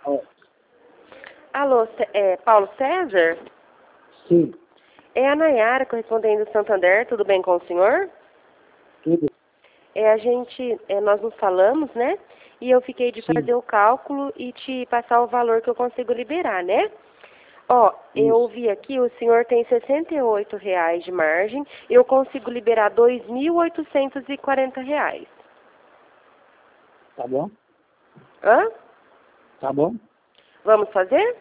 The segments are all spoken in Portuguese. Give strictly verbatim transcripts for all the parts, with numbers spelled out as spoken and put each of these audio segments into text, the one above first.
Ó, Alô, Cé- é, Paulo César? sim, É a Nayara, correspondente do Santander, tudo bem com o senhor? tudo, É, a gente, é, nós nos falamos, né? E eu fiquei de sim, fazer o cálculo e te passar o valor que eu consigo liberar, né? Ó, eu isso. vi aqui, o senhor tem sessenta e oito reais de margem, eu consigo liberar dois mil oitocentos e quarenta reais. Tá bom? Hã? Tá bom? Vamos fazer?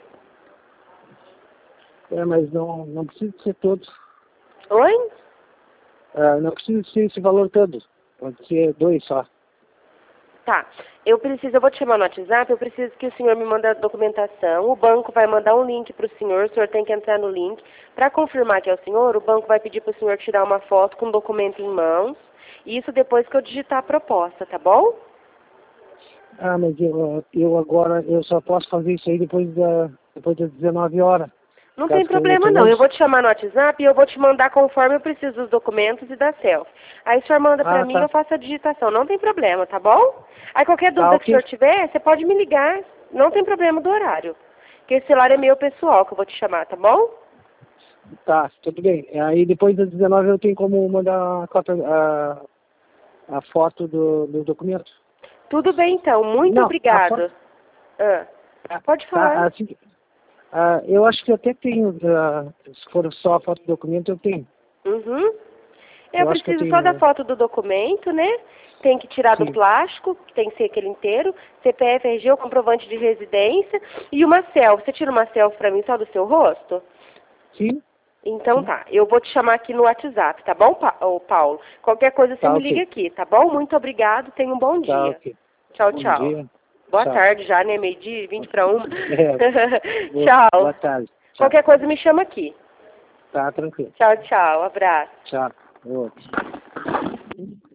É, mas não, não precisa ser todo. Oi? É, não precisa ser esse valor todo. Pode ser dois só. Tá. Eu preciso, eu vou te chamar no WhatsApp, eu preciso que o senhor me mande a documentação, o banco vai mandar um link para o senhor, o senhor tem que entrar no link. Para confirmar que é o senhor, o banco vai pedir para o senhor tirar uma foto com o documento em mãos, e isso depois que eu digitar a proposta, tá bom? Ah, mas eu, eu agora, eu só posso fazer isso aí depois, da, depois das dezenove horas. Por Não tem causa que eu problema tô não, eu longe. vou te chamar no WhatsApp e eu vou te mandar conforme eu preciso dos documentos e da selfie. Aí o senhor manda pra Ah, mim e eu tá. faço a digitação, não tem problema, tá bom? Aí qualquer Tá, dúvida que o ok. senhor tiver, você pode me ligar, não tem problema do horário. Porque esse celular é meu pessoal que eu vou te chamar, tá bom? Tá, tudo bem. Aí depois das dezenove eu tenho como mandar a, cópia, a, a foto do, do documento? Tudo bem então, muito Não, a foto... obrigado. Ah, Tá, pode falar. tá, assim, ah, eu acho que até tenho, ah, se for só a foto do documento, eu tenho. Uhum. Eu Eu acho que eu preciso só da tenho, foto do documento, né? Tem que tirar do sim. plástico, tem que ser aquele inteiro, C P F, R G, o comprovante de residência e uma selfie. Você tira uma selfie pra mim só do seu rosto? Sim, Então sim. tá, eu vou te chamar aqui no WhatsApp, tá bom, Pa- ô, Paulo? Qualquer coisa você Tá, me liga ok. aqui, tá bom? Muito obrigado, tenha um bom Tá, dia. ok. Tchau, Bom tchau. dia. Boa Tchau. tarde já, né? Meio-dia, vinte para uma. É, boa, Tchau. boa tarde. Tchau. Qualquer coisa me chama aqui. Tá, tranquilo. Tchau, tchau. Abraço. Tchau. Outro.